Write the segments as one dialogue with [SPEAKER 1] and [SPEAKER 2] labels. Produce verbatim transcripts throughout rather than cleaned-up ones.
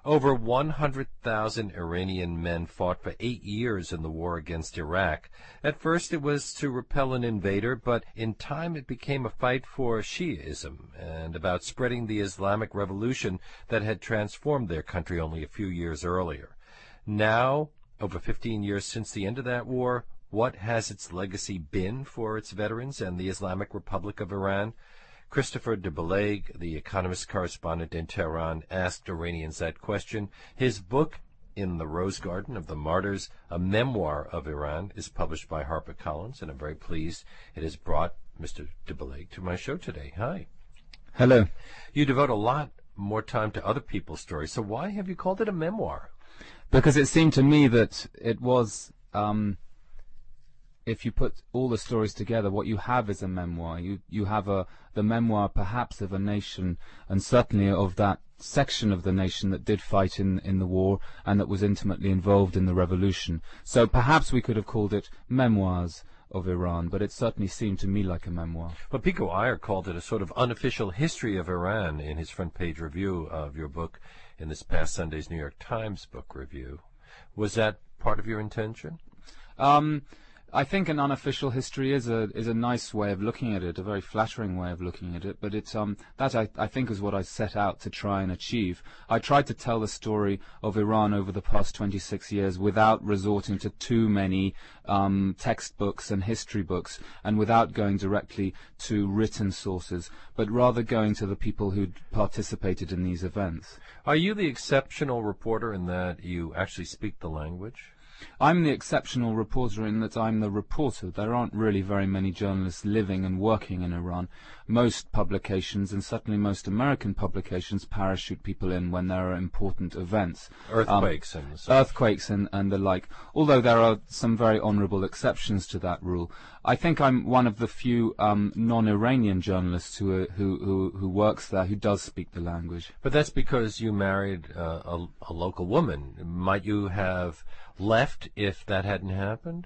[SPEAKER 1] Over one hundred thousand Iranian men fought for eight years in the war against Iraq. At first it was to repel an invader, but in time it became a fight for Shi'ism and about spreading the Islamic revolution that had transformed their country only a few years earlier. Now, over fifteen years since the end of that war, what has its legacy been for its veterans and the Islamic Republic of Iran? Christopher de Beleg, the Economist correspondent in Tehran, asked Iranians that question. His book, In the Rose Garden of the Martyrs, a memoir of Iran, is published by HarperCollins, and I'm very pleased it has brought Mister de Beleg to my show today. Hi.
[SPEAKER 2] Hello.
[SPEAKER 1] You devote a lot more time to other people's stories, so why have you called it a memoir?
[SPEAKER 2] Because it seemed to me that it was... Um, if you put all the stories together, what you have is a memoir. You you have a the memoir perhaps of a nation, and certainly of that section of the nation that did fight in, in the war and that was intimately involved in the revolution. So perhaps we could have called it Memoirs of Iran, but it certainly seemed to me like a memoir.
[SPEAKER 1] But Pico Iyer called it a sort of unofficial history of Iran in his front-page review of your book in this past Sunday's New York Times book review. Was that part of your intention?
[SPEAKER 2] Um... I think an unofficial history is a is a nice way of looking at it, a very flattering way of looking at it. But it's um that I, I think is what I set out to try and achieve. I tried to tell the story of Iran over the past twenty-six years without resorting to too many um, textbooks and history books, and without going directly to written sources, but rather going to the people who participated in these events.
[SPEAKER 1] Are you the exceptional reporter in that you actually speak the language?
[SPEAKER 2] I'm the exceptional reporter in that I'm the reporter. There aren't really very many journalists living and working in Iran. Most publications, and certainly most American publications, parachute people in when there are important events.
[SPEAKER 1] Earthquakes
[SPEAKER 2] um,
[SPEAKER 1] and such.
[SPEAKER 2] Earthquakes and, and the like. Although there are some very honorable exceptions to that rule. I think I'm one of the few um, non-Iranian journalists who, who, who, who works there, who does speak the language.
[SPEAKER 1] But that's because you married uh, a, a local woman. Might you have left if that hadn't happened?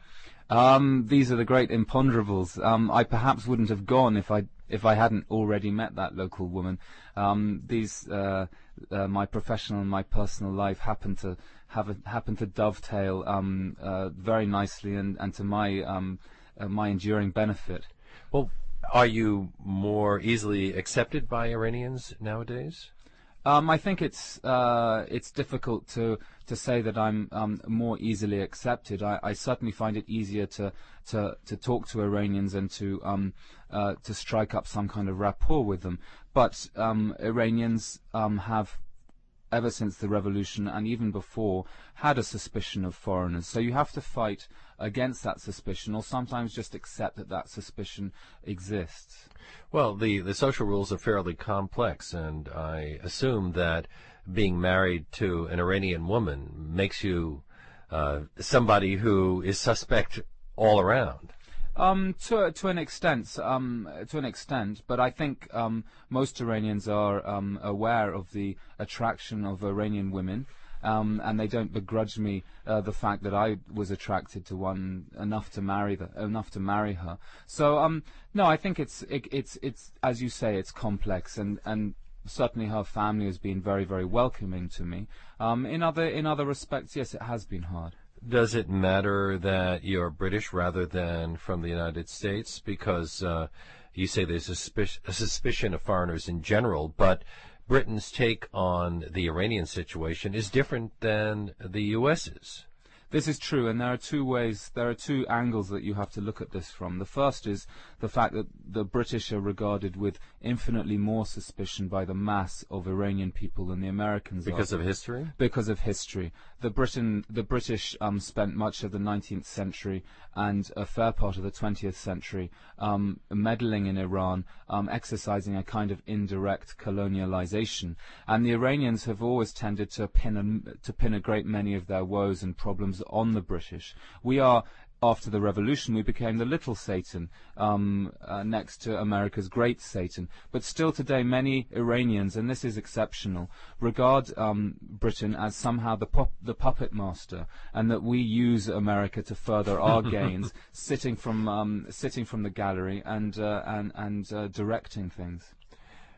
[SPEAKER 2] Um, these are the great imponderables. Um, I perhaps wouldn't have gone if I if I hadn't already met that local woman. Um, these uh, uh, my professional and my personal life happen to have a, happen to dovetail um, uh, very nicely, and, and to my um, uh, my enduring benefit.
[SPEAKER 1] Well, are you more easily accepted by Iranians nowadays?
[SPEAKER 2] Um, I think it's uh, it's difficult to to say that I'm um, more easily accepted. I, I certainly find it easier to to, to talk to Iranians and to um, uh, to strike up some kind of rapport with them. But um, Iranians um, have, ever since the revolution and even before, had a suspicion of foreigners. So you have to fight against that suspicion, or sometimes just accept that that suspicion exists.
[SPEAKER 1] Well, the, the social rules are fairly complex, and I assume that being married to an Iranian woman makes you uh, somebody who is suspect all around.
[SPEAKER 2] Um, to to an extent, um, to an extent, but I think um, most Iranians are um, aware of the attraction of Iranian women, um, and they don't begrudge me uh, the fact that I was attracted to one enough to marry the, enough to marry her. So, um, no, I think it's it, it's it's as you say, it's complex, and and certainly her family has been very very welcoming to me. Um, in other in other respects, yes, it has been hard.
[SPEAKER 1] Does it matter that you're British rather than from the United States? Because uh, you say there's a, suspic- a suspicion of foreigners in general, but Britain's take on the Iranian situation is different than the U S's.
[SPEAKER 2] This is true, and there are two ways, there are two angles that you have to look at this from. The first is the fact that the British are regarded with infinitely more suspicion by the mass of Iranian people than the Americans are.
[SPEAKER 1] Because of history?
[SPEAKER 2] Because of history. The Britain, the British um, spent much of the nineteenth century and a fair part of the twentieth century um, meddling in Iran, um, exercising a kind of indirect colonialization. And the Iranians have always tended to pin a, to pin a great many of their woes and problems on the British. We are, after the revolution, we became the little Satan, um, uh, next to America's great Satan. But still today, many Iranians, and this is exceptional, regard um, Britain as somehow the, pop- the puppet master, and that we use America to further our gains, sitting from um, sitting from the gallery and uh, and and uh, directing things.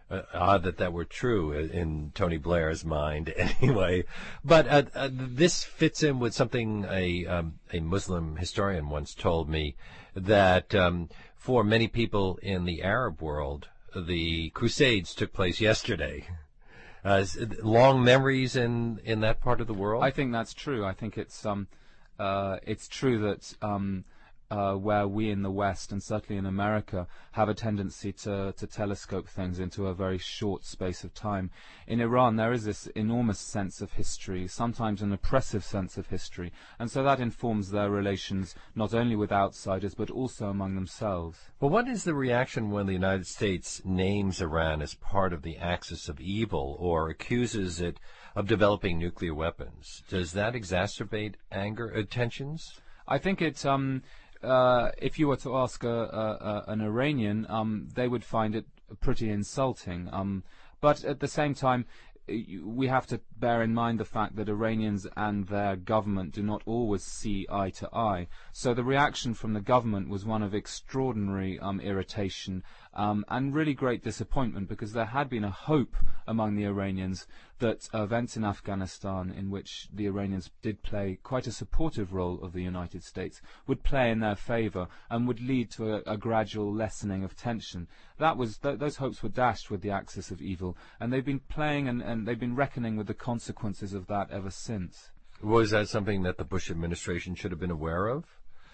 [SPEAKER 1] Uh, odd that that were true in, in Tony Blair's mind, anyway. But uh, uh, this fits in with something a um, a Muslim historian once told me, that um, for many people in the Arab world, the Crusades took place yesterday. Uh, long memories in in that part of the world.
[SPEAKER 2] I think that's true. I think it's um, uh, it's true that. Um, Uh, where we in the West, and certainly in America, have a tendency to, to telescope things into a very short space of time. In Iran, there is this enormous sense of history, sometimes an oppressive sense of history, and so that informs their relations not only with outsiders, but also among themselves.
[SPEAKER 1] Well, what is the reaction when the United States names Iran as part of the axis of evil, or accuses it of developing nuclear weapons? Does that exacerbate anger, uh, tensions?
[SPEAKER 2] I think it... Um, Uh, if you were to ask a, a, a, an Iranian, um, they would find it pretty insulting. Um, but at the same time, we have to bear in mind the fact that Iranians and their government do not always see eye to eye. So the reaction from the government was one of extraordinary um, irritation um, and really great disappointment, because there had been a hope among the Iranians that events in Afghanistan, in which the Iranians did play quite a supportive role of the United States, would play in their favor and would lead to a, a gradual lessening of tension. That was th those hopes were dashed with the axis of evil, and they've been playing and, and they've been reckoning with the consequences of that ever since.
[SPEAKER 1] Was that something that the Bush administration should have been aware of?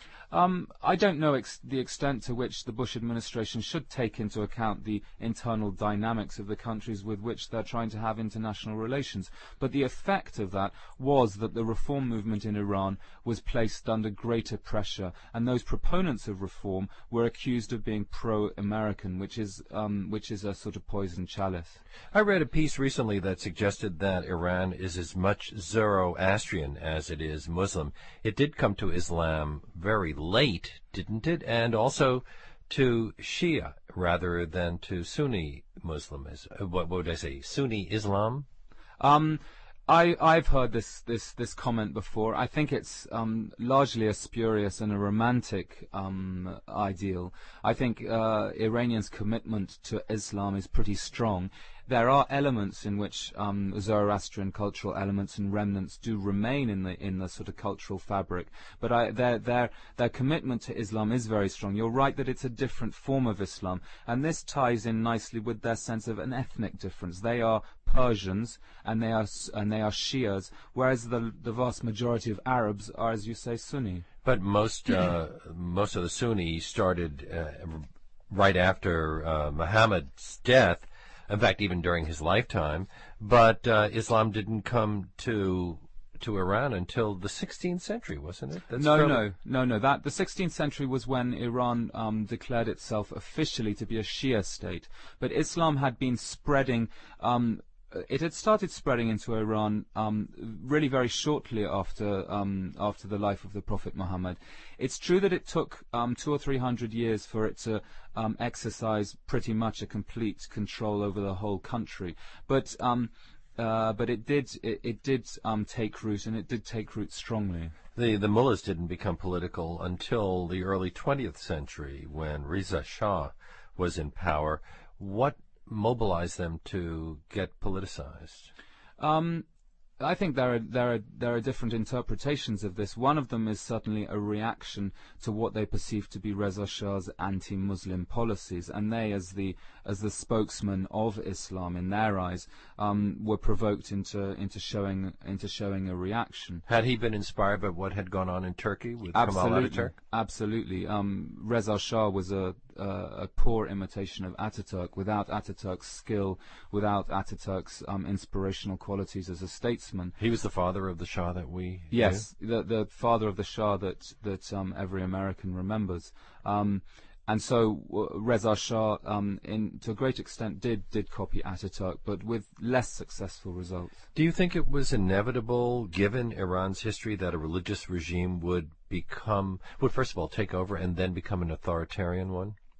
[SPEAKER 2] Um, I don't know ex the extent to which the Bush administration should take into account the internal dynamics of the countries with which they're trying to have international relations, but the effect of that was that the reform movement in Iran was placed under greater pressure, and those proponents of reform were accused of being pro-American, which is um, which is a sort of poison chalice.
[SPEAKER 1] I read a piece recently that suggested that Iran is as much Zoroastrian as it is Muslim. It did come to Islam very late, didn't it? And also to Shia rather than to Sunni Muslim. What would I say? Sunni Islam?
[SPEAKER 2] Um, I, I've heard this, this, this comment before. I think it's um, largely a spurious and a romantic um, ideal. I think uh, Iranians' commitment to Islam is pretty strong. There are elements in which um, Zoroastrian cultural elements and remnants do remain in the in the sort of cultural fabric, but I, their their their commitment to Islam is very strong. You're right that it's a different form of Islam, and this ties in nicely with their sense of an ethnic difference. They are Persians and they are and they are Shias, whereas the the vast majority of Arabs are, as you say, Sunni.
[SPEAKER 1] But most uh, most of the Sunni started uh, right after uh, Muhammad's death. In fact, even during his lifetime, but uh, Islam didn't come to to Iran until the sixteenth century, wasn't it? That's
[SPEAKER 2] no,
[SPEAKER 1] fairly...
[SPEAKER 2] no, no, no. That the sixteenth century was when Iran um, declared itself officially to be a Shia state, but Islam had been spreading. Um, It had started spreading into Iran um, really very shortly after um, after the life of the Prophet Muhammad. It's true that it took um, two or three hundred years for it to um, exercise pretty much a complete control over the whole country, but um, uh, but it did it, it did um, take root, and it did take root strongly.
[SPEAKER 1] The the mullahs didn't become political until the early twentieth century, when Reza Shah was in power. What mobilize them to get politicized?
[SPEAKER 2] Um, I think there are there are there are different interpretations of this. One of them is certainly a reaction to what they perceive to be Reza Shah's anti-Muslim policies, and they, as the as the spokesman of Islam in their eyes, um, were provoked into into showing into showing a reaction.
[SPEAKER 1] Had he been inspired by what had gone on in Turkey with
[SPEAKER 2] Absolutely,
[SPEAKER 1] Kemal Ataturk?
[SPEAKER 2] Absolutely. Um, Reza Shah was a Uh, a poor imitation of Ataturk, without Ataturk's skill, without Ataturk's um, inspirational qualities as a statesman.
[SPEAKER 1] He was the father of the Shah that we
[SPEAKER 2] Yes, the, the father of the Shah that that um, every American remembers. Um, and so uh, Reza Shah, um, in, to a great extent, did did copy Ataturk, but with less successful results.
[SPEAKER 1] Do you think it was inevitable, given Iran's history, that a religious regime would become, would first of all take over and then become an authoritarian one?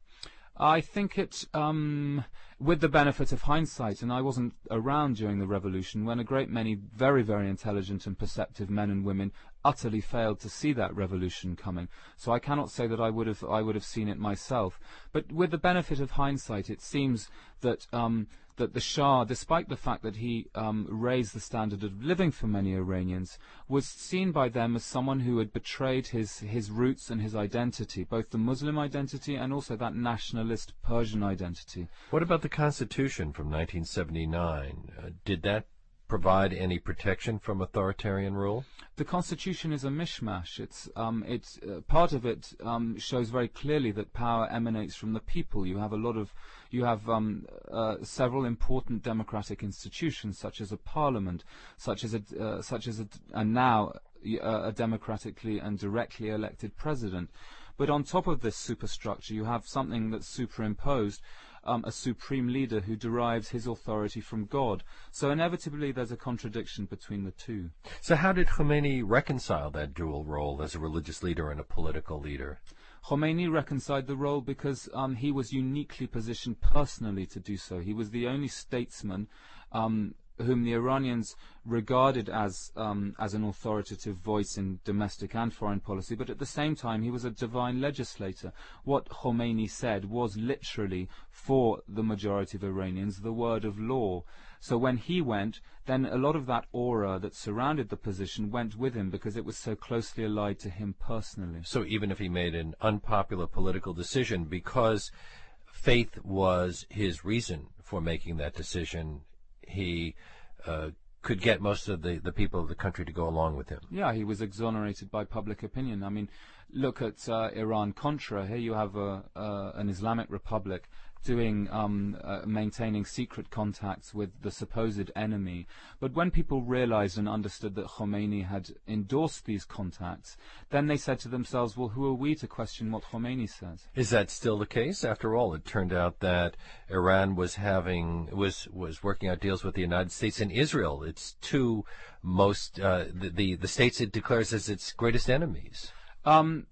[SPEAKER 2] I think it, um, with the benefit of hindsight, and I wasn't around during the revolution, when a great many very, very intelligent and perceptive men and women utterly failed to see that revolution coming. So I cannot say that I would have, I would have seen it myself. But with the benefit of hindsight, it seems that um, that the Shah, despite the fact that he um, raised the standard of living for many Iranians, was seen by them as someone who had betrayed his, his roots and his identity, both the Muslim identity and also that nationalist Persian identity.
[SPEAKER 1] What about the Constitution from nineteen seventy-nine? Uh, did that provide any protection from authoritarian rule?
[SPEAKER 2] The Constitution is a mishmash. It's, um, it's uh, part of it um, shows very clearly that power emanates from the people. You have a lot of, you have um, uh, several important democratic institutions, such as a parliament, such as a, uh, such as a, and now uh, a democratically and directly elected president. But on top of this superstructure, you have something that's superimposed. Um, a supreme leader who derives his authority from God. So inevitably there's a contradiction between the two.
[SPEAKER 1] So how did Khomeini reconcile that dual role as a religious leader and a political leader?
[SPEAKER 2] Khomeini reconciled the role because um, he was uniquely positioned personally to do so. He was the only statesman um, whom the Iranians regarded as um, as an authoritative voice in domestic and foreign policy, but at the same time he was a divine legislator. What Khomeini said was literally, for the majority of Iranians, the word of law. So when he went, then a lot of that aura that surrounded the position went with him because it was so closely allied to him personally.
[SPEAKER 1] So even if he made an unpopular political decision, because faith was his reason for making that decision, he uh, could get most of the, the people of the country to go along with him.
[SPEAKER 2] Yeah, he was exonerated by public opinion. I mean, look at uh, Iran-Contra. Here you have a, uh, an Islamic Republic doing, um, uh, maintaining secret contacts with the supposed enemy. But when people realized and understood that Khomeini had endorsed these contacts, then they said to themselves, well, who are we to question what Khomeini says?
[SPEAKER 1] Is that still the case? After all, it turned out that Iran was having, was, was working out deals with the United States and Israel. Its two most, uh, the, the, the states it declares as its greatest enemies.
[SPEAKER 2] Um,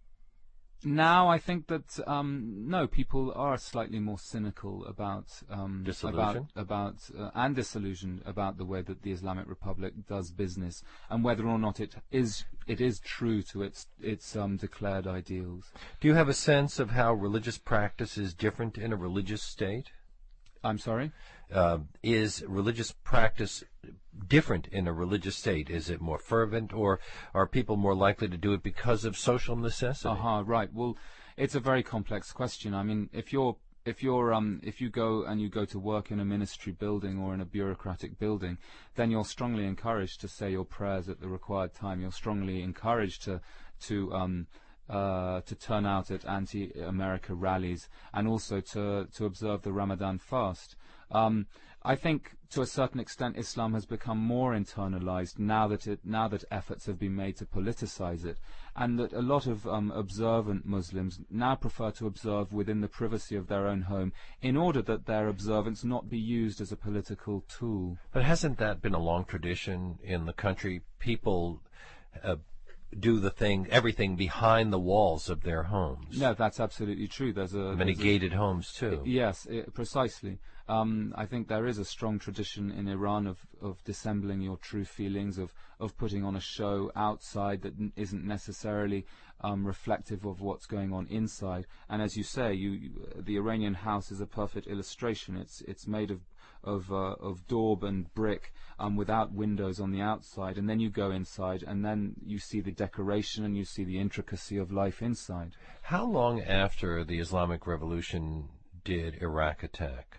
[SPEAKER 2] Now I think that um, no, people are slightly more cynical about um,
[SPEAKER 1] Disillusion?
[SPEAKER 2] about, about uh, and disillusioned about the way that the Islamic Republic does business and whether or not it is it is true to its its um, declared ideals.
[SPEAKER 1] Do you have a sense of how religious practice is different in a religious state?
[SPEAKER 2] I'm sorry?
[SPEAKER 1] Uh, is religious practice different in a religious state? Is it more fervent, or are people more likely to do it because of social necessity?
[SPEAKER 2] Aha, right. Well, it's a very complex question. I mean, if you're if you're um if you go and you go to work in a ministry building or in a bureaucratic building, then you're strongly encouraged to say your prayers at the required time. You're strongly encouraged to to um Uh, to turn out at anti-America rallies and also to, to observe the Ramadan fast. Um, I think to a certain extent Islam has become more internalized now that it, now that efforts have been made to politicize it, and that a lot of um, observant Muslims now prefer to observe within the privacy of their own home in order that their observance not be used as a political tool.
[SPEAKER 1] But hasn't that been a long tradition in the country? People uh, do the thing, everything behind the walls of their homes.
[SPEAKER 2] No, that's absolutely true. There's a
[SPEAKER 1] many
[SPEAKER 2] there's
[SPEAKER 1] gated
[SPEAKER 2] a,
[SPEAKER 1] homes too.
[SPEAKER 2] Yes, it, precisely. Um, I think there is a strong tradition in Iran of, of dissembling your true feelings, of, of putting on a show outside that n isn't necessarily um, reflective of what's going on inside. And as you say, you, you, the Iranian house is a perfect illustration. It's it's made of of uh, of daub and brick um, without windows on the outside, and then you go inside and then you see the decoration and you see the intricacy of life inside.
[SPEAKER 1] How long after the Islamic Revolution did Iraq attack?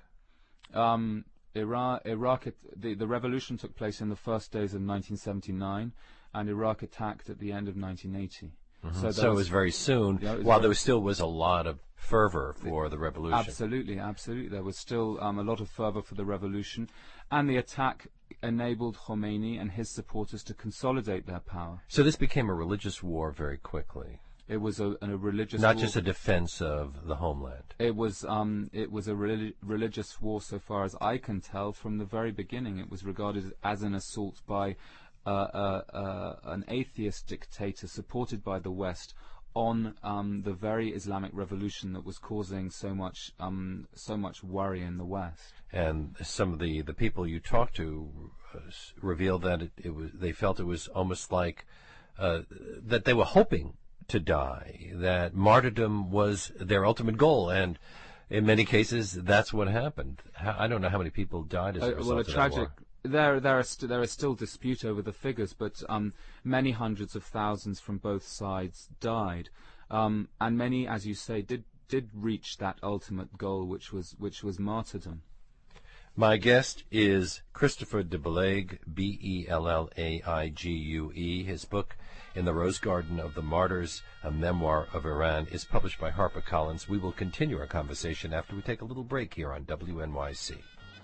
[SPEAKER 2] Um, Iraq, Iraq the, the revolution took place in the first days of nineteen seventy-nine, and Iraq attacked at the end of nineteen eighty.
[SPEAKER 1] Mm-hmm.
[SPEAKER 2] So,
[SPEAKER 1] so it was very soon,
[SPEAKER 2] yeah, was
[SPEAKER 1] while
[SPEAKER 2] very
[SPEAKER 1] there was still was a lot of fervor for the revolution.
[SPEAKER 2] Absolutely, absolutely. There was still um, a lot of fervor for the revolution, and the attack enabled Khomeini and his supporters to consolidate their power.
[SPEAKER 1] So this became a religious war very quickly.
[SPEAKER 2] It was a, a religious
[SPEAKER 1] Not
[SPEAKER 2] war.
[SPEAKER 1] just a defense of the homeland.
[SPEAKER 2] It was um, it was a relig religious war, so far as I can tell, from the very beginning. It was regarded as an assault by uh, uh, uh, an atheist dictator supported by the West on um, the very Islamic revolution that was causing so much um, so much worry in the West.
[SPEAKER 1] And some of the, the people you talked to uh, revealed that it, it was they felt it was almost like uh, that they were hoping to die, that martyrdom was their ultimate goal, and in many cases that's what happened. How, I don't know how many people died as a
[SPEAKER 2] Uh,
[SPEAKER 1] result
[SPEAKER 2] well, a
[SPEAKER 1] of that
[SPEAKER 2] tragic.
[SPEAKER 1] war.
[SPEAKER 2] There, there, are st- there is still dispute over the figures, but um, many hundreds of thousands from both sides died, um, and many, as you say, did did reach that ultimate goal, which was which was martyrdom.
[SPEAKER 1] My guest is Christopher de Bellague, B E L L A I G U E. His book, In the Rose Garden of the Martyrs, a Memoir of Iran, is published by HarperCollins. We will continue our conversation after we take a little break here on W N Y C.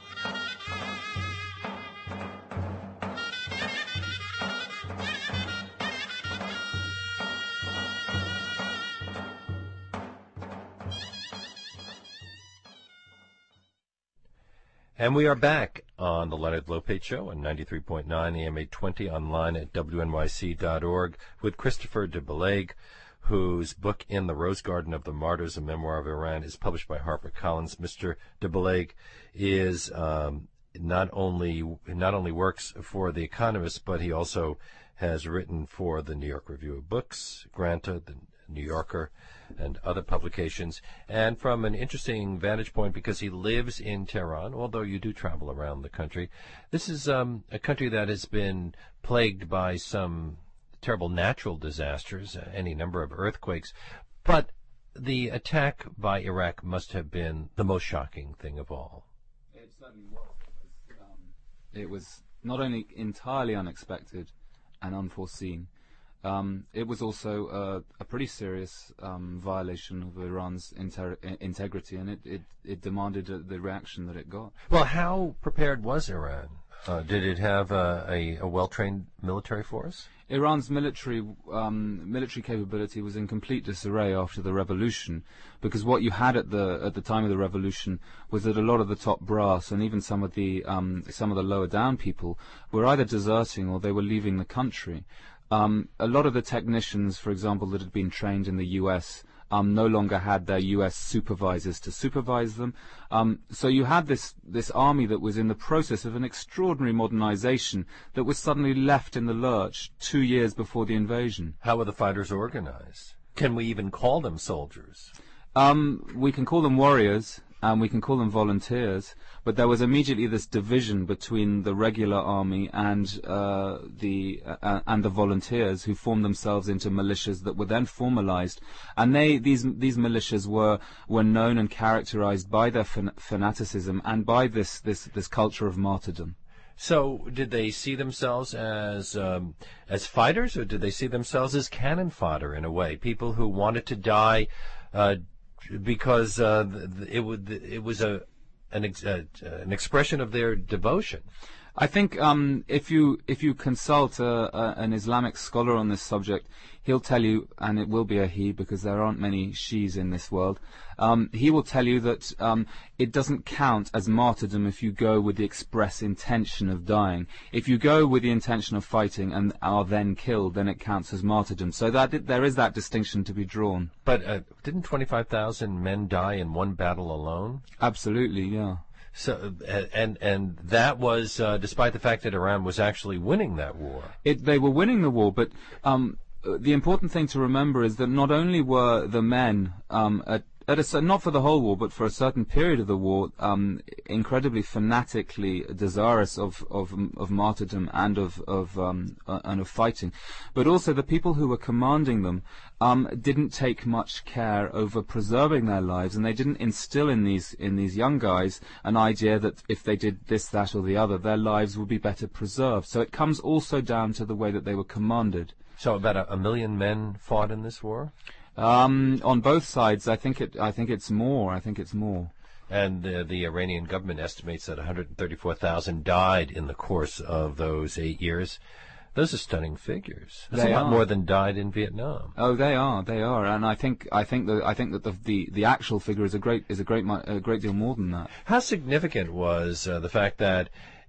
[SPEAKER 1] And we are back on the Leonard Lopate Show on ninety-three point nine A M eight twenty, online at W N Y C dot org, with Christopher de Bellague, whose book, In the Rose Garden of the Martyrs, a Memoir of Iran, is published by HarperCollins. Mister de Bellague is um, not only not only works for The Economist, but he also has written for the New York Review of Books, Granta, the New Yorker, and other publications, and from an interesting vantage point, because he lives in Tehran, although you do travel around the country. This is um, a country that has been plagued by some terrible natural disasters, uh, any number of earthquakes, but the attack by Iraq must have been the most shocking thing of all.
[SPEAKER 2] It certainly was. It was, um, it was not only entirely unexpected and unforeseen, Um, it was also uh, a pretty serious um, violation of Iran's inter- integrity, and it, it, it demanded uh, the reaction that it got.
[SPEAKER 1] Well, how prepared was Iran? Uh, did it have a, a, a well-trained military force?
[SPEAKER 2] Iran's military um, military capability was in complete disarray after the revolution, because what you had at the at the time of the revolution was that a lot of the top brass and even some of the um, some of the lower down people were either deserting or they were leaving the country. Um, a lot of the technicians, for example, that had been trained in the U S um, no longer had their U S supervisors to supervise them. Um, so you had this, this army that was in the process of an extraordinary modernization that was suddenly left in the lurch two years before the invasion.
[SPEAKER 1] How were the fighters organized? Can we even call them soldiers?
[SPEAKER 2] Um, we can call them warriors, and we can call them volunteers, but there was immediately this division between the regular army and uh, the uh, and the volunteers, who formed themselves into militias that were then formalized, and they these these militias were were known and characterized by their fan- fanaticism and by this this this culture of martyrdom.
[SPEAKER 1] So, did they see themselves as um, as fighters, or did they see themselves as cannon fodder in a way? People who wanted to die uh, because uh, it would it was a an, ex- uh, an expression of their devotion.
[SPEAKER 2] I think um, if you if you consult a, a, an Islamic scholar on this subject, he'll tell you, and it will be a he because there aren't many she's in this world, um, he will tell you that um, it doesn't count as martyrdom if you go with the express intention of dying. If you go with the intention of fighting and are then killed, then it counts as martyrdom. So that there is that distinction to be drawn.
[SPEAKER 1] But uh, didn't twenty-five thousand men die in one battle alone?
[SPEAKER 2] Absolutely, yeah.
[SPEAKER 1] So and and that was uh, despite the fact that Iran was actually winning that war.
[SPEAKER 2] It, they were winning the war, but um, the important thing to remember is that not only were the men um, at At a, not for the whole war, but for a certain period of the war, um, incredibly fanatically desirous of, of, of martyrdom and of, of, um, uh, and of fighting. But also the people who were commanding them um, didn't take much care over preserving their lives, and they didn't instill in these, in these young guys an idea that if they did this, that, or the other, their lives would be better preserved. So it comes also down to the way that they were commanded.
[SPEAKER 1] So about a, a million men fought in this war?
[SPEAKER 2] Um, on both sides, I think it. I think it's more. I think it's more.
[SPEAKER 1] And uh, the Iranian government estimates that one hundred thirty-four thousand died in the course of those eight years. Those are stunning figures. That's
[SPEAKER 2] they
[SPEAKER 1] a lot
[SPEAKER 2] are.
[SPEAKER 1] more than died in Vietnam.
[SPEAKER 2] Oh, they are. They are. And I think. I think that. I think that the the, the actual figure is a great is a great a great deal more than that.
[SPEAKER 1] How significant was uh, the fact that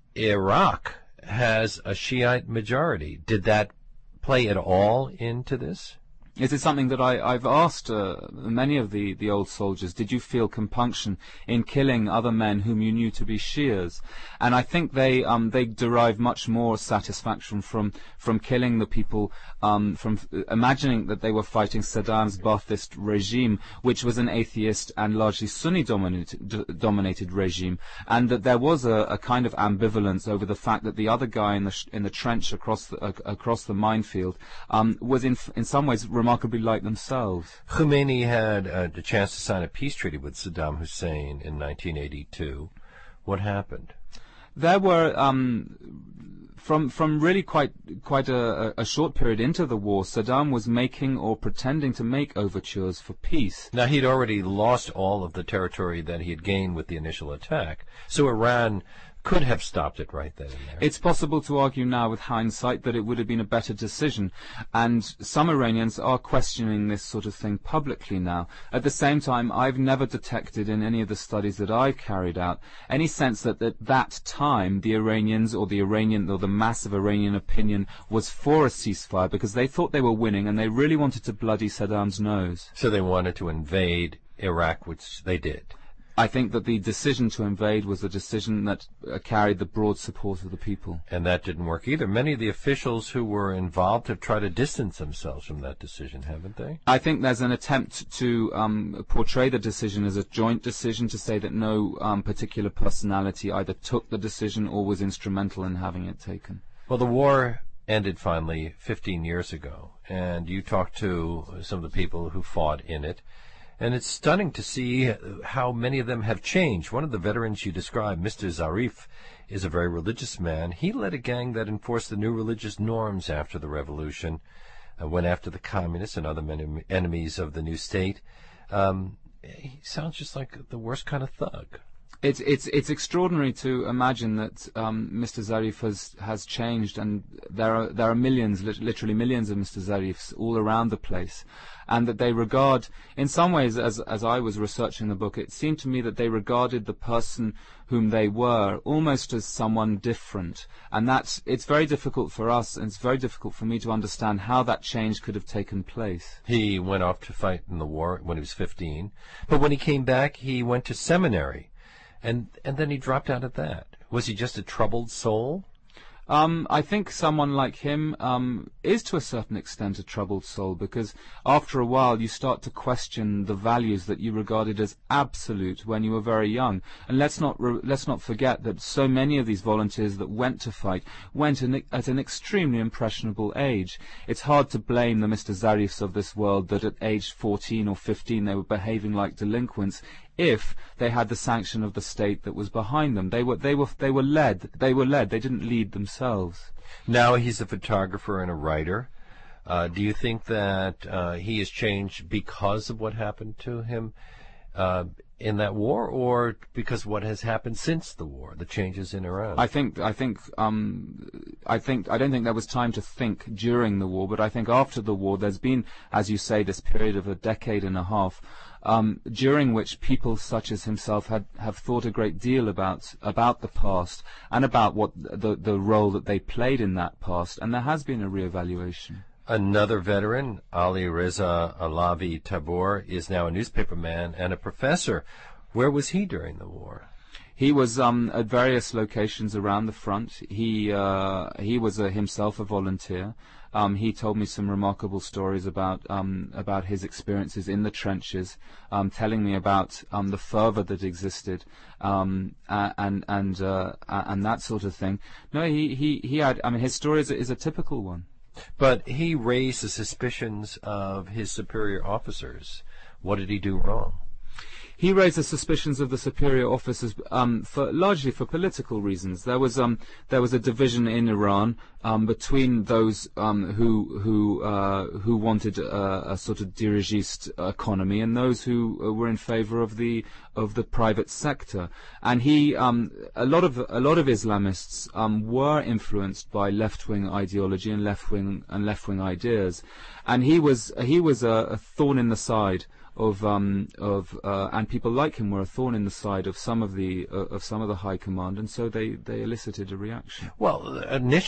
[SPEAKER 1] Iraq has a Shiite majority? Did that play at all into this?
[SPEAKER 2] It is something that I, I've asked uh, many of the, the old soldiers. Did you feel compunction in killing other men whom you knew to be Shias? And I think they um, they derive much more satisfaction from from killing the people, um, from uh, imagining that they were fighting Saddam's Ba'athist regime, which was an atheist and largely Sunni dominated, d- dominated regime, and that there was a, a kind of ambivalence over the fact that the other guy in the sh- in the trench across the, uh, across the minefield um, was in in some ways remarkably like themselves.
[SPEAKER 1] Khomeini had uh, the chance to sign a peace treaty with Saddam Hussein in nineteen eighty-two. What happened?
[SPEAKER 2] There were, um, from from really quite quite a, a short period into the war, Saddam was making or pretending to make overtures for peace.
[SPEAKER 1] Now, he'd already lost all of the territory that he had gained with the initial attack, so Iran could have stopped it right then and there.
[SPEAKER 2] It's possible to argue now with hindsight that it would have been a better decision, and some Iranians are questioning this sort of thing publicly now. At the same time, I've never detected in any of the studies that I've carried out any sense that at that time the Iranians or the Iranian or the mass of Iranian opinion was for a ceasefire, because they thought they were winning and they really wanted to bloody Saddam's nose.
[SPEAKER 1] So they wanted to invade Iraq, which they did.
[SPEAKER 2] I think that the decision to invade was a decision that uh, carried the broad support of the people.
[SPEAKER 1] And that didn't work either. Many of the officials who were involved have tried to distance themselves from that decision, haven't they?
[SPEAKER 2] I think there's an attempt to um, portray the decision as a joint decision, to say that no um, particular personality either took the decision or was instrumental in having it taken.
[SPEAKER 1] Well, the war ended finally fifteen years ago, and you talked to some of the people who fought in it. And it's stunning to see how many of them have changed. One of the veterans you described, Mister Zarif, is a very religious man. He led a gang that enforced the new religious norms after the revolution, uh, went after the communists and other men- enemies of the new state. Um, he sounds just like the worst kind of thug.
[SPEAKER 2] It's it's it's extraordinary to imagine that um, Mister Zarif has has changed, and there are there are millions, literally millions of Mister Zarifs all around the place, and that they regard, in some ways, as as I was researching the book, it seemed to me that they regarded the person whom they were almost as someone different, and that's it's very difficult for us, and it's very difficult for me to understand how that change could have taken place.
[SPEAKER 1] He went off to fight in the war when he was fifteen, but when he came back, he went to seminary. And and then he dropped out of that. Was he just a troubled soul?
[SPEAKER 2] Um, I think someone like him um, is to a certain extent a troubled soul, because after a while you start to question the values that you regarded as absolute when you were very young. And let's not re- let's not forget that so many of these volunteers that went to fight went in, at an extremely impressionable age. It's hard to blame the Mister Zarifs of this world that at age fourteen or fifteen they were behaving like delinquents, if they had the sanction of the state that was behind them. They were they were they were led. They were led. They didn't lead themselves.
[SPEAKER 1] Now he's a photographer and a writer. Uh, do you think that uh, he has changed because of what happened to him uh, in that war, or because of what has happened since the war, the changes in Iran?
[SPEAKER 2] I think I think um, I think I don't think there was time to think during the war, but I think after the war there's been, as you say, this period of a decade and a half. Um, during which people such as himself had have thought a great deal about about the past and about what the the role that they played in that past, and there has been a reevaluation.
[SPEAKER 1] Another veteran, Ali Reza Alavi Tabor, is now a newspaperman and a professor. Where was he during the war?
[SPEAKER 2] He was um, at various locations around the front. He uh, he was a, himself a volunteer. Um, he told me some remarkable stories about um, about his experiences in the trenches, um, telling me about um, the fervour that existed, um, and and uh, and that sort of thing. No, he, he, he had. I mean, his story is a, is a typical one.
[SPEAKER 1] But he raised the suspicions of his superior officers. What did he do wrong?
[SPEAKER 2] He raised the suspicions of the superior officers, um, for largely for political reasons. There was um, there was a division in Iran um, between those um, who who uh, who wanted a, a sort of dirigist economy and those who were in favour of the of the private sector. And he um, a lot of a lot of Islamists um, were influenced by left-wing ideology and left-wing and left-wing ideas, and he was he was a, a thorn in the side of um of uh, and people like him were a thorn in the side of some of the uh, of some of the high command, and so they they elicited a reaction.
[SPEAKER 1] Well, initially the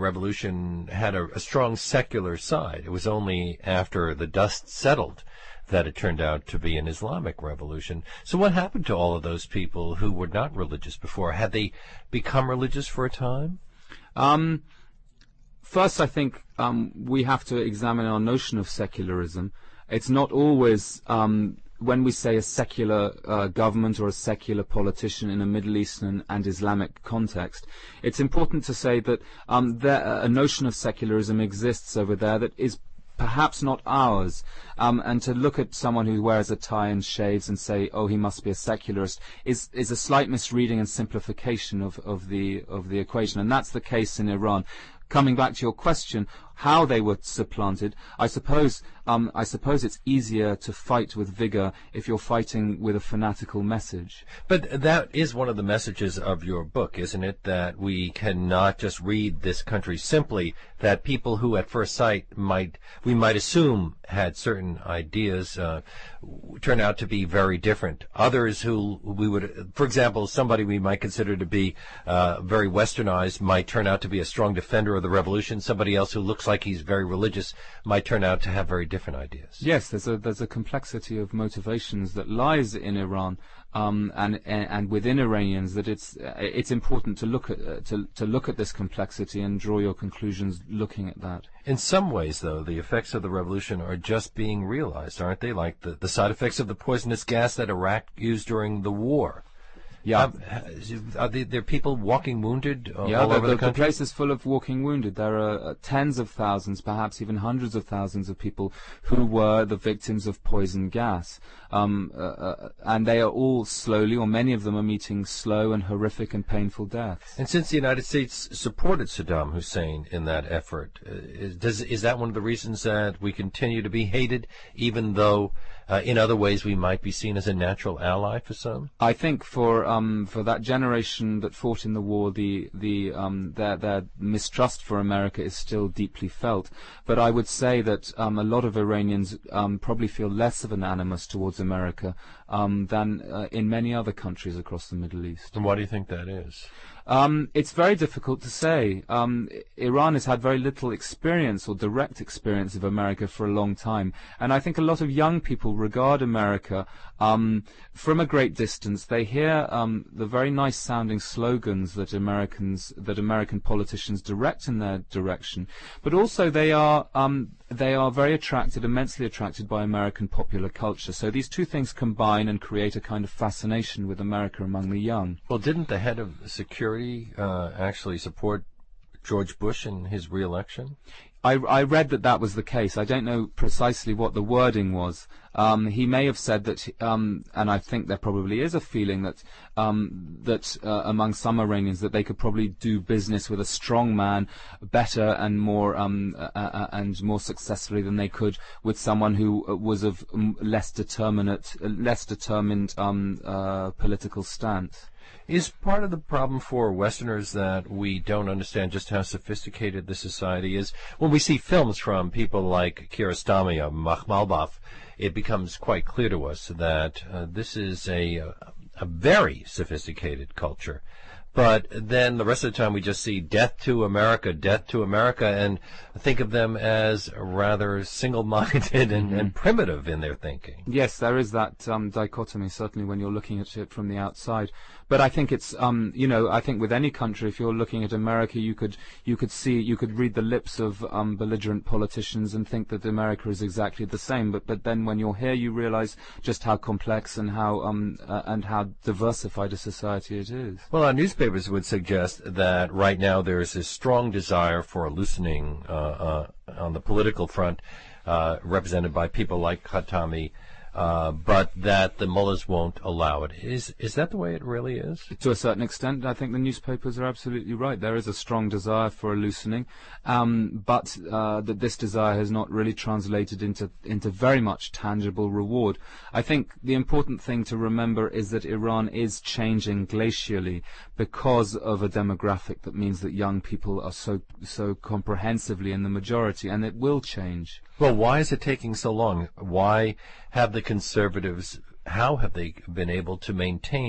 [SPEAKER 1] revolution had a, a strong secular side. It was only after the dust settled that it turned out to be an Islamic revolution. So what happened to all of those people who were not religious before? Had they become religious for a time?
[SPEAKER 2] Um, first, I think um, we have to examine our notion of secularism. It's not always, um, when we say a secular uh, government or a secular politician in a Middle Eastern and Islamic context, it's important to say that um, there, a notion of secularism exists over there that is perhaps not ours, um, and to look at someone who wears a tie and shaves and say, oh, he must be a secularist, is is a slight misreading and simplification of, of the of the equation, and that's the case in Iran. Coming back to your question, how they were supplanted, I suppose um, I suppose it's easier to fight with vigor if you're fighting with a fanatical message.
[SPEAKER 1] But that is one of the messages of your book, isn't it? That we cannot just read this country simply, that people who at first sight might, we might assume had certain ideas, uh, turn out to be very different. Others who we would, for example, somebody we might consider to be uh, very westernized might turn out to be a strong defender of the revolution. Somebody else who looks like he's very religious might turn out to have very different ideas.
[SPEAKER 2] Yes, there's a there's a complexity of motivations that lies in Iran, um, and and within Iranians, that it's it's important to look at uh, to to look at this complexity and draw your conclusions looking at that.
[SPEAKER 1] In some ways, though, the effects of the revolution are just being realized, aren't they? Like the, the side effects of the poisonous gas that Iraq used during the war.
[SPEAKER 2] Yeah.
[SPEAKER 1] Um, are there, there people walking wounded uh,
[SPEAKER 2] yeah,
[SPEAKER 1] all
[SPEAKER 2] the,
[SPEAKER 1] over the,
[SPEAKER 2] the,
[SPEAKER 1] country?
[SPEAKER 2] the place is full of walking wounded. There are uh, tens of thousands, perhaps even hundreds of thousands of people who were the victims of poison gas. Um, uh, uh, and they are all slowly, or many of them are meeting slow and horrific and painful deaths.
[SPEAKER 1] And since the United States supported Saddam Hussein in that effort, uh, is, does, is that one of the reasons that we continue to be hated, even though uh, in other ways we might be seen as a natural ally for some?
[SPEAKER 2] I think for um, for that generation that fought in the war, the the um, their their mistrust for America is still deeply felt. But I would say that um, a lot of Iranians um, probably feel less of an animus towards America um, than uh, in many other countries across the Middle East.
[SPEAKER 1] And why do you think that is?
[SPEAKER 2] Um, it's very difficult to say. Um, Iran has had very little experience or direct experience of America for a long time, and I think a lot of young people regard America um, from a great distance. They hear um, the very nice sounding slogans that Americans, that American politicians direct in their direction, but also they are um, they are very attracted, immensely attracted by American popular culture. So these two things combine and create a kind of fascination with America among the young.
[SPEAKER 1] Well, didn't the head of security uh, actually support George Bush in his re-election?
[SPEAKER 2] I, I read that that was the case. I don't know precisely what the wording was. Um, he may have said that, um, and I think there probably is a feeling that um, that uh, among some Iranians that they could probably do business with a strong man better and more um, uh, uh, and more successfully than they could with someone who was of less determinate, less determined um, uh, political stance.
[SPEAKER 1] Is part of the problem for Westerners that we don't understand just how sophisticated the society is? When we see films from people like Kiarostami or Makhmalbaf, it becomes quite clear to us that uh, this is a, a very sophisticated culture. But then the rest of the time we just see death to America, death to America, and think of them as rather single-minded and, mm-hmm. and primitive in their thinking.
[SPEAKER 2] Yes, there is that um, dichotomy, certainly when you're looking at it from the outside. But I think it's, um, you know, I think with any country, if you're looking at America, you could you could see, you could read the lips of um, belligerent politicians and think that America is exactly the same. But but then when you're here, you realize just how complex and how um uh, and how diversified a society it is.
[SPEAKER 1] Well, our newspapers would suggest that right now there is a strong desire for a loosening uh, uh, on the political front, uh, represented by people like Khatami. Uh, but that the mullahs won't allow it. Is is that the way it really is?
[SPEAKER 2] To a certain extent, I think the newspapers are absolutely right. There is a strong desire for a loosening, um, but uh, that this desire has not really translated into into very much tangible reward. I think the important thing to remember is that Iran is changing glacially because of a demographic that means that young people are so so comprehensively in the majority, and it will change.
[SPEAKER 1] Well, why is it taking so long? Why have the conservatives, how have they been able to maintain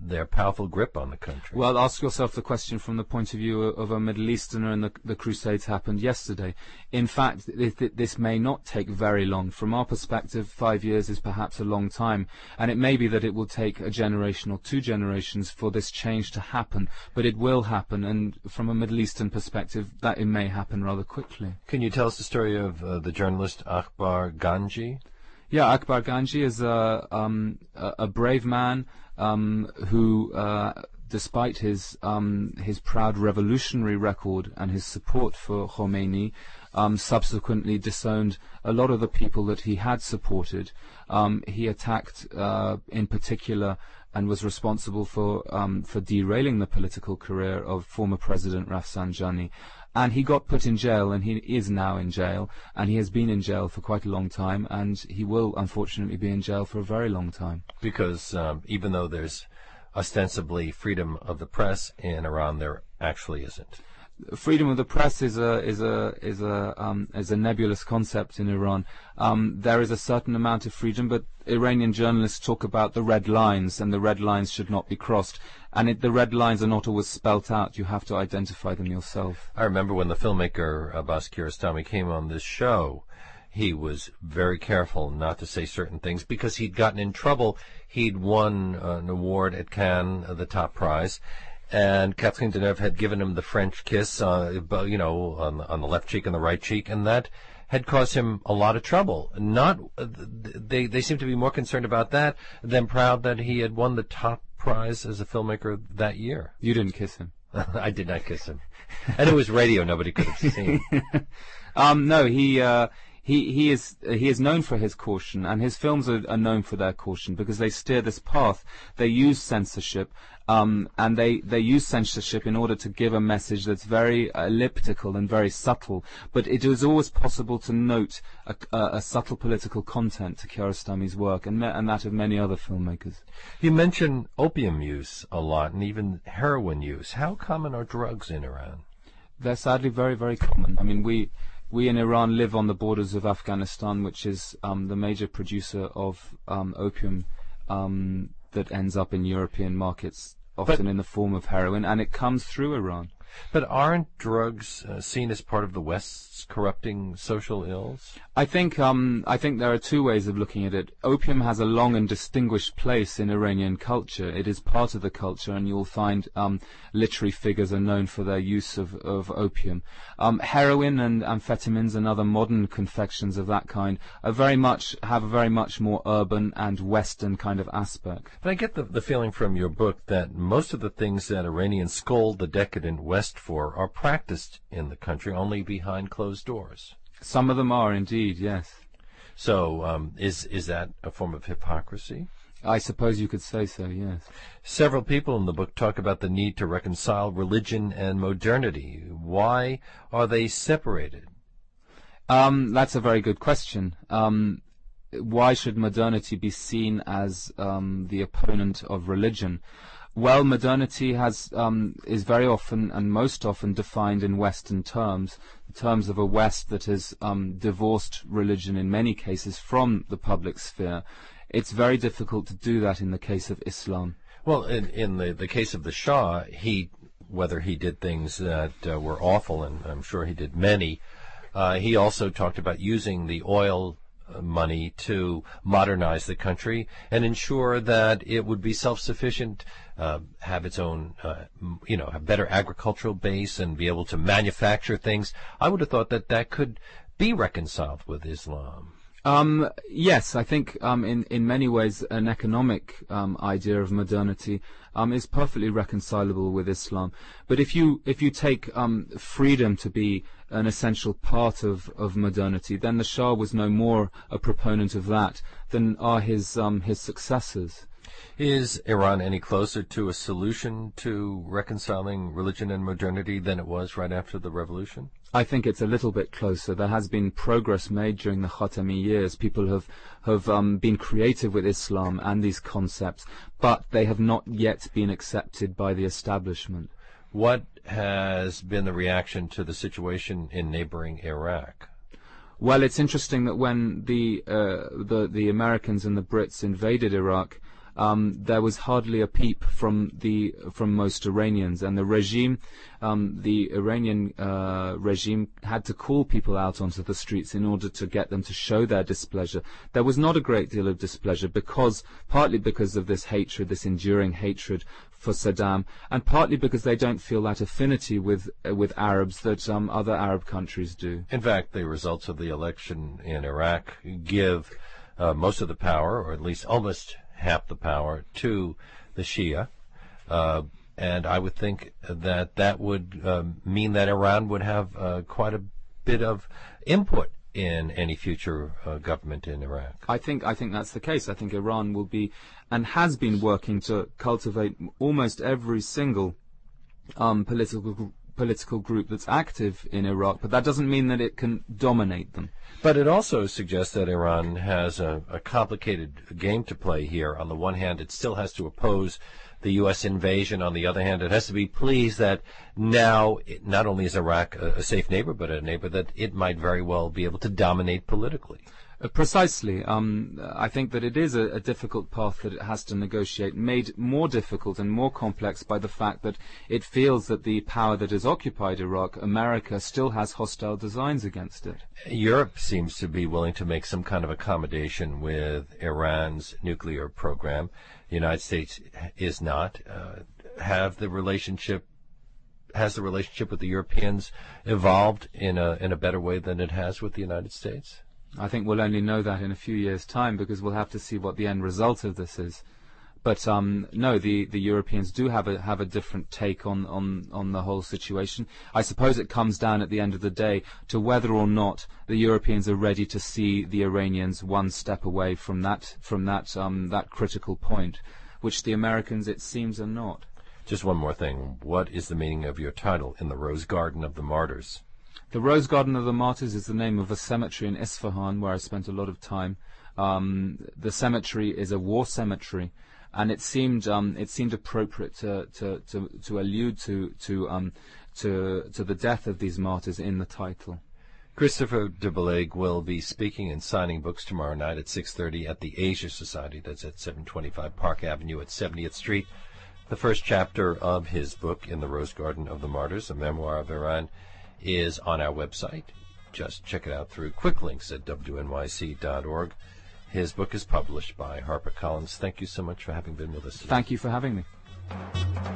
[SPEAKER 1] their powerful grip on the country.
[SPEAKER 2] Well, ask yourself the question from the point of view of a Middle Easterner, and the, the Crusades happened yesterday. In fact, th th this may not take very long. From our perspective, five years is perhaps a long time, and it may be that it will take a generation or two generations for this change to happen, but it will happen, and from a Middle Eastern perspective, that it may happen rather quickly.
[SPEAKER 1] Can you tell us the story of uh, the journalist Akbar Ganji?
[SPEAKER 2] Yeah, Akbar Ganji is a, um, a, a brave man um, who, uh, despite his um, his proud revolutionary record and his support for Khomeini, um, subsequently disowned a lot of the people that he had supported. Um, he attacked, uh, in particular, and was responsible for um, for derailing the political career of former President Rafsanjani. And he got put in jail, and he is now in jail, and he has been in jail for quite a long time, and he will unfortunately be in jail for a very long time.
[SPEAKER 1] Because um, even though there's ostensibly freedom of the press in Iran, there actually isn't.
[SPEAKER 2] Freedom of the press is a is a is a um, is a nebulous concept in Iran. Um, there is a certain amount of freedom, but Iranian journalists talk about the red lines, and the red lines should not be crossed. And it, the red lines are not always spelt out. You have to identify them yourself.
[SPEAKER 1] I remember when the filmmaker Abbas Kiarostami came on this show, he was very careful not to say certain things because he'd gotten in trouble. He'd won uh, an award at Cannes, uh, the top prize. And Catherine Deneuve had given him the French kiss, uh, you know, on, on the left cheek and the right cheek, and that had caused him a lot of trouble. Not, uh, they they seem to be more concerned about that than proud that he had won the top prize as a filmmaker that year.
[SPEAKER 2] You didn't kiss him.
[SPEAKER 1] I did not kiss him, and it was radio; nobody could have seen.
[SPEAKER 2] um, no, he. Uh, He, he is he is known for his caution, and his films are, are known for their caution because they steer this path. They use censorship, um, and they, they use censorship in order to give a message that's very elliptical and very subtle. But it is always possible to note a, a, a subtle political content to Kiarostami's work, and, and that of many other filmmakers.
[SPEAKER 1] You mention opium use a lot, and even heroin use. How common are drugs in Iran?
[SPEAKER 2] They're sadly very, very common. I mean, we... We in Iran live on the borders of Afghanistan, which is um, the major producer of um, opium um, that ends up in European markets, often but, in the form of heroin, and it comes through Iran.
[SPEAKER 1] But aren't drugs uh, seen as part of the West's corrupting social ills?
[SPEAKER 2] I think um, I think there are two ways of looking at it. Opium has a long and distinguished place in Iranian culture. It is part of the culture, and you'll find um, literary figures are known for their use of, of opium. Um, heroin and amphetamines and other modern confections of that kind are very much have a very much more urban and Western kind of aspect.
[SPEAKER 1] But I get the, the feeling from your book that most of the things that Iranians scold the decadent West for are practiced in the country only behind closed doors.
[SPEAKER 2] Some of them are indeed, yes.
[SPEAKER 1] So um, is is that a form of hypocrisy?
[SPEAKER 2] I suppose you could say so, yes.
[SPEAKER 1] Several people in the book talk about the need to reconcile religion and modernity. Why are they separated?
[SPEAKER 2] Um, that's a very good question. Um, why should modernity be seen as um, the opponent of religion? Well, modernity has um, is very often and most often defined in Western terms, the terms of a West that has um, divorced religion in many cases from the public sphere. It's very difficult to do that in the case of Islam.
[SPEAKER 1] Well, in, in the, the case of the Shah, he, whether he did things that uh, were awful, and I'm sure he did many, uh, he also talked about using the oil money to modernize the country and ensure that it would be self-sufficient, uh, have its own, uh, you know, have better agricultural base and be able to manufacture things. I would have thought that that could be reconciled with Islam.
[SPEAKER 2] Um, yes, I think um, in in many ways an economic um, idea of modernity um, is perfectly reconcilable with Islam. But if you if you take um, freedom to be an essential part of, of modernity, then the Shah was no more a proponent of that than are his um, his successors.
[SPEAKER 1] Is Iran any closer to a solution to reconciling religion and modernity than it was right after the revolution?
[SPEAKER 2] I think it's a little bit closer. There has been progress made during the Khatami years. People have have um, been creative with Islam and these concepts, but they have not yet been accepted by the establishment.
[SPEAKER 1] What has been the reaction to the situation in neighboring Iraq?
[SPEAKER 2] Well, it's interesting that when the uh, the, the Americans and the Brits invaded Iraq, um, there was hardly a peep from the from most Iranians, and the regime, um, the Iranian uh, regime, had to call people out onto the streets in order to get them to show their displeasure. There was not a great deal of displeasure because, partly because of this hatred, this enduring hatred for Saddam, and partly because they don't feel that affinity with uh, with Arabs that um, other Arab countries do.
[SPEAKER 1] In fact, the results of the election in Iraq give uh, most of the power, or at least almost half the power, to the Shia. Uh, and I would think that that would um, mean that Iran would have uh, quite a bit of input in any future uh, government in Iraq.
[SPEAKER 2] I think I think that's the case. I think Iran will be, and has been working to cultivate almost every single um, political political group that's active in Iraq, but that doesn't mean that it can dominate them.
[SPEAKER 1] But it also suggests that Iran has a, a complicated game to play here. On the one hand, it still has to oppose the U S invasion. On the other hand, it has to be pleased that now it, not only is Iraq a, a safe neighbor, but a neighbor that it might very well be able to dominate politically.
[SPEAKER 2] Uh, precisely. Um, I think that it is a, a difficult path that it has to negotiate, made more difficult and more complex by the fact that it feels that the power that has occupied Iraq, America, still has hostile designs against it.
[SPEAKER 1] Europe seems to be willing to make some kind of accommodation with Iran's nuclear program. The United States is not. Uh, have the relationship has the relationship with the Europeans evolved in a in a better way than it has with the United States?
[SPEAKER 2] I think we'll only know that in a few years' time, because we'll have to see what the end result of this is. But um, no, the, the Europeans do have a have a different take on, on, on the whole situation. I suppose it comes down at the end of the day to whether or not the Europeans are ready to see the Iranians one step away from that from that um, that critical point, which the Americans, it seems, are not.
[SPEAKER 1] Just one more thing. What is the meaning of your title, In the Rose Garden of the Martyrs?
[SPEAKER 2] The Rose Garden of the Martyrs is the name of a cemetery in Isfahan where I spent a lot of time. Um, the cemetery is a war cemetery, and it seemed um, it seemed appropriate to to, to, to allude to to um to to the death of these martyrs in the title.
[SPEAKER 1] Christopher de Beleg will be speaking and signing books tomorrow night at six thirty at the Asia Society. That's at seven twenty-five Park Avenue at seventieth Street. The first chapter of his book, In the Rose Garden of the Martyrs, a memoir of Iran, is on our website. Just check it out through quick links at W N Y C dot org. His book is published by HarperCollins. Thank you so much for having been with us today.
[SPEAKER 2] Thank you for having me.